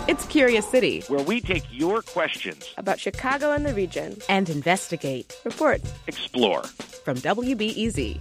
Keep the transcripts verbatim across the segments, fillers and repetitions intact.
It's Curious City, where we take your questions about Chicago and the region and investigate, report, explore. From W B E Z.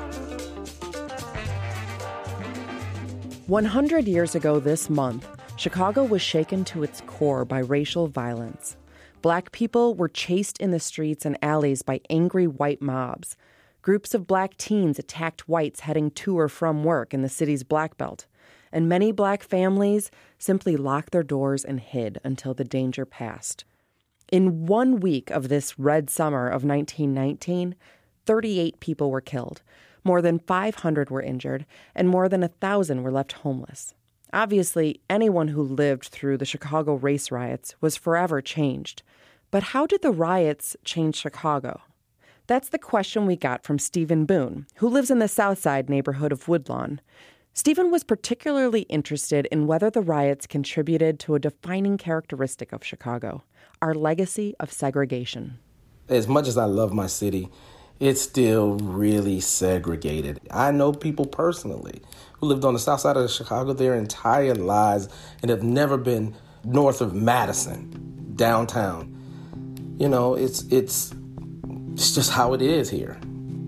one hundred years ago this month, Chicago was shaken to its core by racial violence. Black people were chased in the streets and alleys by angry white mobs. Groups of black teens attacked whites heading to or from work in the city's Black Belt. And many black families simply locked their doors and hid until the danger passed. In one week of this red summer of nineteen nineteen, thirty-eight people were killed, more than five hundred were injured, and more than one thousand were left homeless. Obviously, anyone who lived through the Chicago race riots was forever changed. But how did the riots change Chicago? That's the question we got from Stephen Boone, who lives in the South Side neighborhood of Woodlawn. Stephen was particularly interested in whether the riots contributed to a defining characteristic of Chicago, our legacy of segregation. As much as I love my city, it's still really segregated. I know people personally who lived on the south side of Chicago their entire lives and have never been north of Madison, downtown. You know, it's it's it's just how it is here.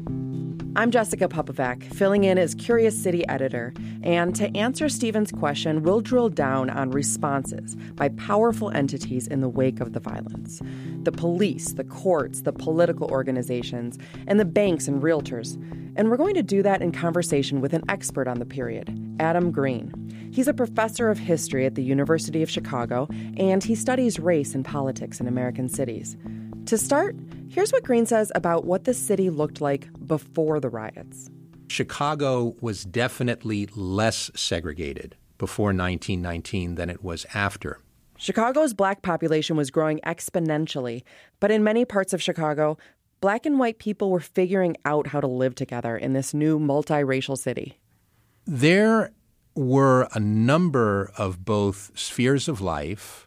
I'm Jessica Popovac, filling in as Curious City editor. And to answer Stephen's question, we'll drill down on responses by powerful entities in the wake of the violence. The police, the courts, the political organizations, and the banks and realtors. And we're going to do that in conversation with an expert on the period, Adam Green. He's a professor of history at the University of Chicago, and he studies race and politics in American cities. To start, here's what Green says about what the city looked like before the riots. Chicago was definitely less segregated before nineteen nineteen than it was after. Chicago's black population was growing exponentially, but in many parts of Chicago, black and white people were figuring out how to live together in this new multiracial city. There were a number of both spheres of life.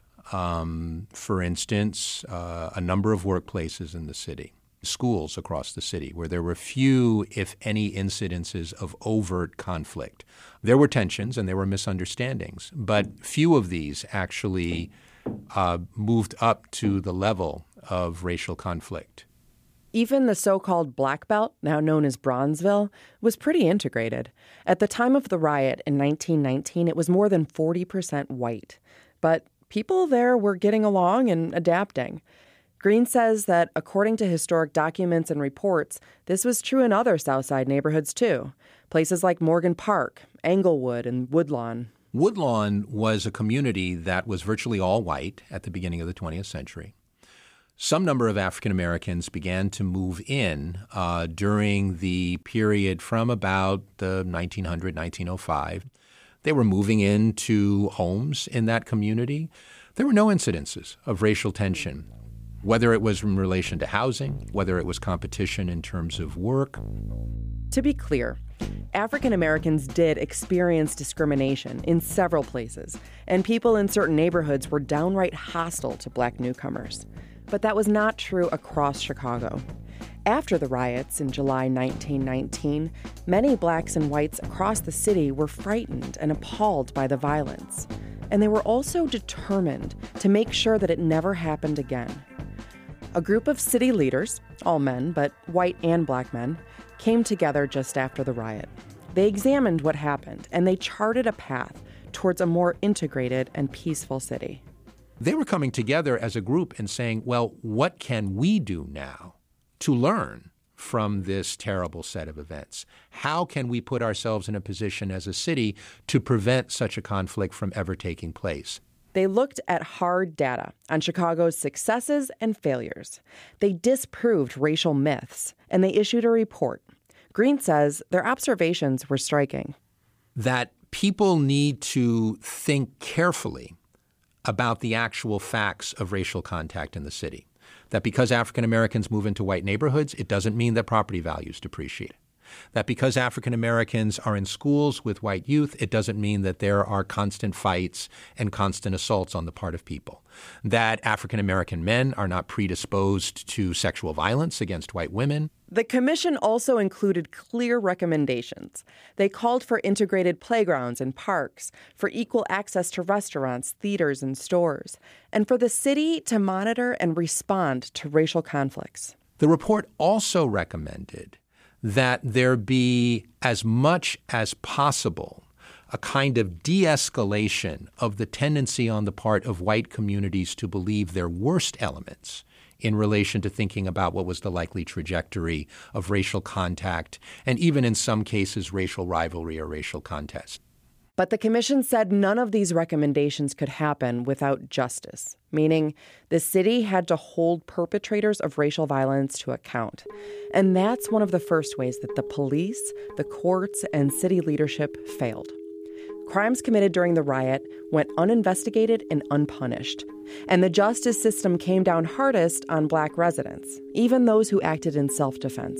Um, for instance, uh, a number of workplaces in the city, schools across the city, where there were few, if any, incidences of overt conflict. There were tensions and there were misunderstandings, but few of these actually uh, moved up to the level of racial conflict. Even the so-called Black Belt, now known as Bronzeville, was pretty integrated. At the time of the riot in nineteen nineteen, it was more than forty percent white. But people there were getting along and adapting. Green says that, according to historic documents and reports, this was true in other South Side neighborhoods, too. Places like Morgan Park, Englewood, and Woodlawn. Woodlawn was a community that was virtually all white at the beginning of the twentieth century. Some number of African Americans began to move in uh, during the period from about the nineteen hundred, nineteen oh five. They were moving into homes in that community. There were no incidences of racial tension, whether it was in relation to housing, whether it was competition in terms of work. To be clear, African Americans did experience discrimination in several places, and people in certain neighborhoods were downright hostile to black newcomers. But that was not true across Chicago. After the riots in July nineteen nineteen, many blacks and whites across the city were frightened and appalled by the violence. And they were also determined to make sure that it never happened again. A group of city leaders, all men, but white and black men, came together just after the riot. They examined what happened, and they charted a path towards a more integrated and peaceful city. They were coming together as a group and saying, well, what can we do now to learn from this terrible set of events? How can we put ourselves in a position as a city to prevent such a conflict from ever taking place? They looked at hard data on Chicago's successes and failures. They disproved racial myths, and they issued a report. Green says their observations were striking. That people need to think carefully about the actual facts of racial contact in the city. That because African Americans move into white neighborhoods, it doesn't mean that property values depreciate. That because African Americans are in schools with white youth, it doesn't mean that there are constant fights and constant assaults on the part of people. That African American men are not predisposed to sexual violence against white women. The commission also included clear recommendations. They called for integrated playgrounds and parks, for equal access to restaurants, theaters, and stores, and for the city to monitor and respond to racial conflicts. The report also recommended that there be, as much as possible, a kind of de-escalation of the tendency on the part of white communities to believe their worst elements in relation to thinking about what was the likely trajectory of racial contact and even in some cases racial rivalry or racial contest. But the commission said none of these recommendations could happen without justice, meaning the city had to hold perpetrators of racial violence to account. And that's one of the first ways that the police, the courts, and city leadership failed. Crimes committed during the riot went uninvestigated and unpunished. And the justice system came down hardest on Black residents, even those who acted in self-defense.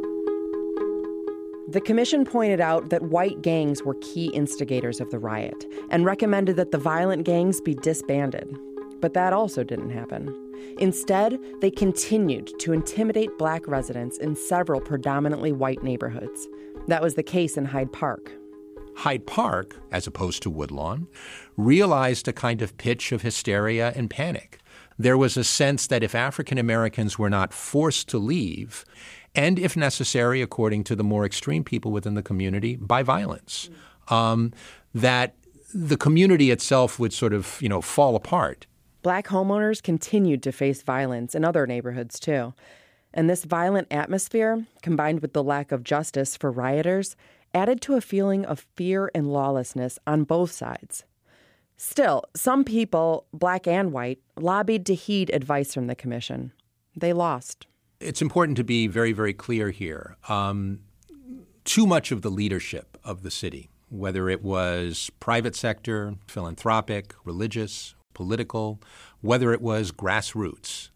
The commission pointed out that white gangs were key instigators of the riot and recommended that the violent gangs be disbanded. But that also didn't happen. Instead, they continued to intimidate Black residents in several predominantly white neighborhoods. That was the case in Hyde Park. Hyde Park, as opposed to Woodlawn, realized a kind of pitch of hysteria and panic. There was a sense that if African Americans were not forced to leave, and if necessary, according to the more extreme people within the community, by violence, um, that the community itself would sort of, you know, fall apart. Black homeowners continued to face violence in other neighborhoods, too. And this violent atmosphere, combined with the lack of justice for rioters, added to a feeling of fear and lawlessness on both sides. Still, some people, Black and white, lobbied to heed advice from the commission. They lost. It's important to be very, very clear here. Um, too much of the leadership of the city, whether it was private sector, philanthropic, religious, political, whether it was grassroots,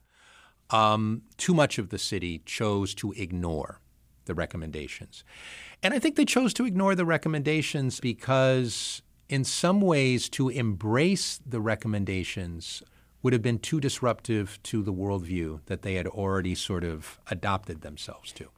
um, too much of the city chose to ignore the recommendations. And I think they chose to ignore the recommendations because in some ways to embrace the recommendations would have been too disruptive to the worldview that they had already sort of adopted themselves to.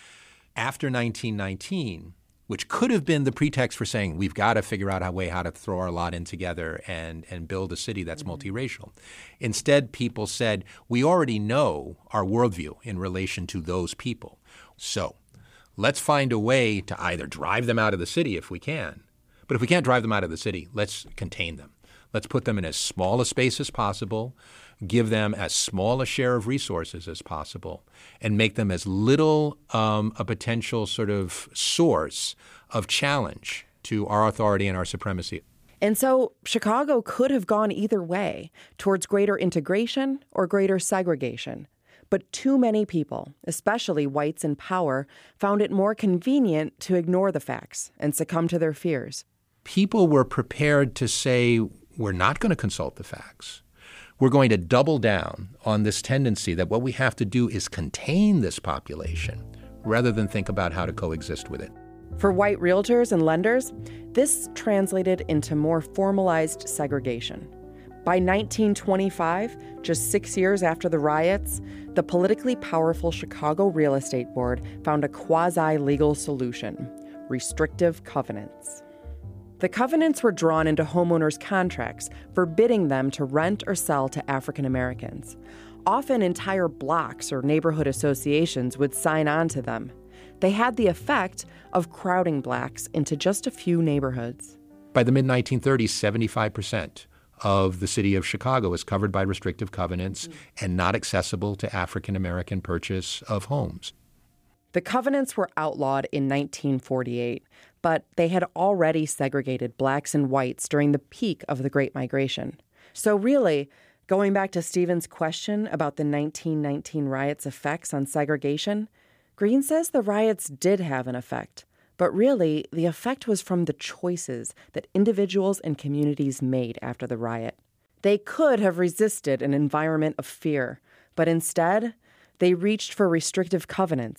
After nineteen nineteen, which could have been the pretext for saying we've got to figure out a way how to throw our lot in together and, and build a city that's mm-hmm. multiracial. Instead, people said, we already know our worldview in relation to those people. So let's find a way to either drive them out of the city if we can. But if we can't drive them out of the city, let's contain them. Let's put them in as small a space as possible, give them as small a share of resources as possible, and make them as little um, a potential sort of source of challenge to our authority and our supremacy. And so Chicago could have gone either way, towards greater integration or greater segregation. But too many people, especially whites in power, found it more convenient to ignore the facts and succumb to their fears. People were prepared to say, we're not going to consult the facts. We're going to double down on this tendency that what we have to do is contain this population rather than think about how to coexist with it. For white realtors and lenders, this translated into more formalized segregation. By nineteen twenty-five, just six years after the riots, the politically powerful Chicago Real Estate Board found a quasi-legal solution: restrictive covenants. The covenants were drawn into homeowners' contracts, forbidding them to rent or sell to African Americans. Often entire blocks or neighborhood associations would sign on to them. They had the effect of crowding blacks into just a few neighborhoods. By the mid nineteen thirties, seventy-five percent of the city of Chicago is covered by restrictive covenants mm. and not accessible to African American purchase of homes. The covenants were outlawed in nineteen forty-eight, but they had already segregated blacks and whites during the peak of the Great Migration. So really, going back to Stephen's question about the nineteen nineteen riots' effects on segregation, Green says the riots did have an effect. But really, the effect was from the choices that individuals and communities made after the riot. They could have resisted an environment of fear, but instead, they reached for restrictive covenants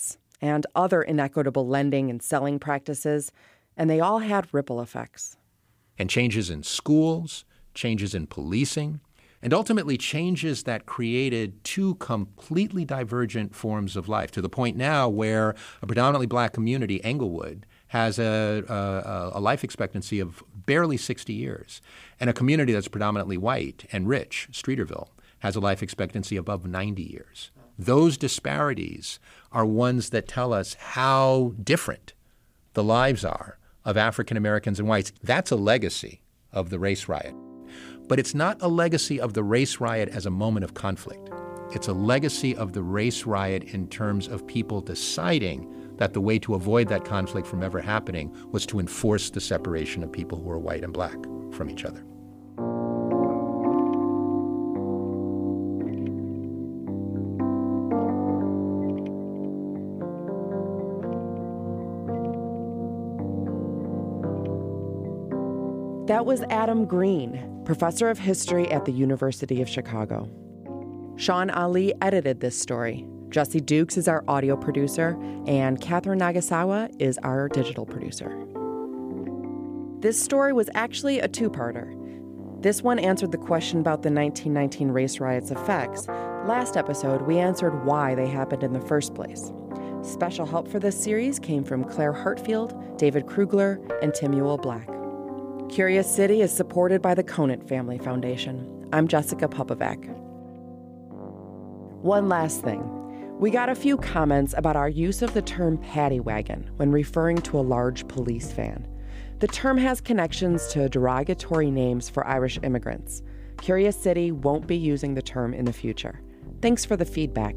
and other inequitable lending and selling practices, and they all had ripple effects. And changes in schools, changes in policing, and ultimately changes that created two completely divergent forms of life, to the point now where a predominantly black community, Englewood, has a, a, a life expectancy of barely sixty years. And a community that's predominantly white and rich, Streeterville, has a life expectancy above ninety years. Those disparities are ones that tell us how different the lives are of African Americans and whites. That's a legacy of the race riot. But it's not a legacy of the race riot as a moment of conflict. It's a legacy of the race riot in terms of people deciding that the way to avoid that conflict from ever happening was to enforce the separation of people who are white and black from each other. That was Adam Green, professor of history at the University of Chicago. Sean Ali edited this story. Jesse Dukes is our audio producer, and Catherine Nagasawa is our digital producer. This story was actually a two-parter. This one answered the question about the nineteen nineteen race riots' effects. Last episode, we answered why they happened in the first place. Special help for this series came from Claire Hartfield, David Krugler, and Timuel Black. Curious City is supported by the Conant Family Foundation. I'm Jessica Popovac. One last thing. We got a few comments about our use of the term paddy wagon when referring to a large police van. The term has connections to derogatory names for Irish immigrants. Curious City won't be using the term in the future. Thanks for the feedback.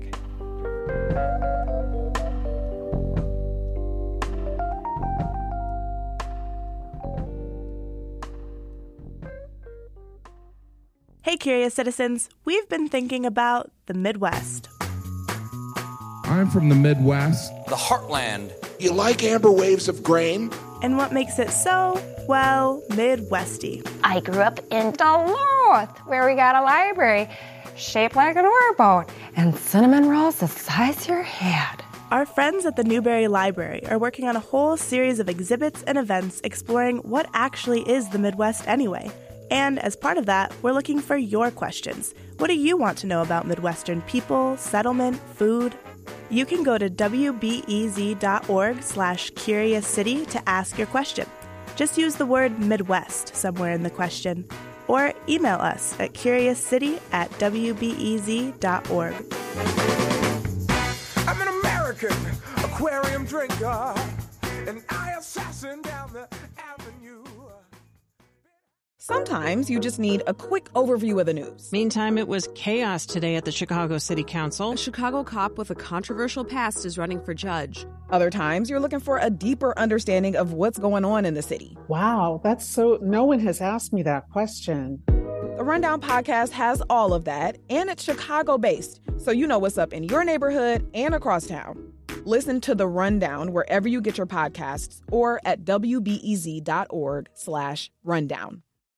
Hey, Curious Citizens, we've been thinking about the Midwest. I'm from the Midwest. The heartland. You like amber waves of grain? And what makes it so, well, Midwesty. I grew up in Duluth, where we got a library shaped like an oarboat and cinnamon rolls the size of your head. Our friends at the Newberry Library are working on a whole series of exhibits and events exploring what actually is the Midwest anyway. And as part of that, we're looking for your questions. What do you want to know about Midwestern people, settlement, food? You can go to wbez.org slash curious city to ask your question. Just use the word Midwest somewhere in the question. Or email us at curiouscity at wbez.org. I'm an American aquarium drinker, and I assassin down the avenue. Sometimes you just need a quick overview of the news. Meantime, it was chaos today at the Chicago City Council. A Chicago cop with a controversial past is running for judge. Other times, you're looking for a deeper understanding of what's going on in the city. Wow, that's so... No one has asked me that question. The Rundown podcast has all of that, and it's Chicago-based, so you know what's up in your neighborhood and across town. Listen to The Rundown wherever you get your podcasts or at wbez.org slash rundown.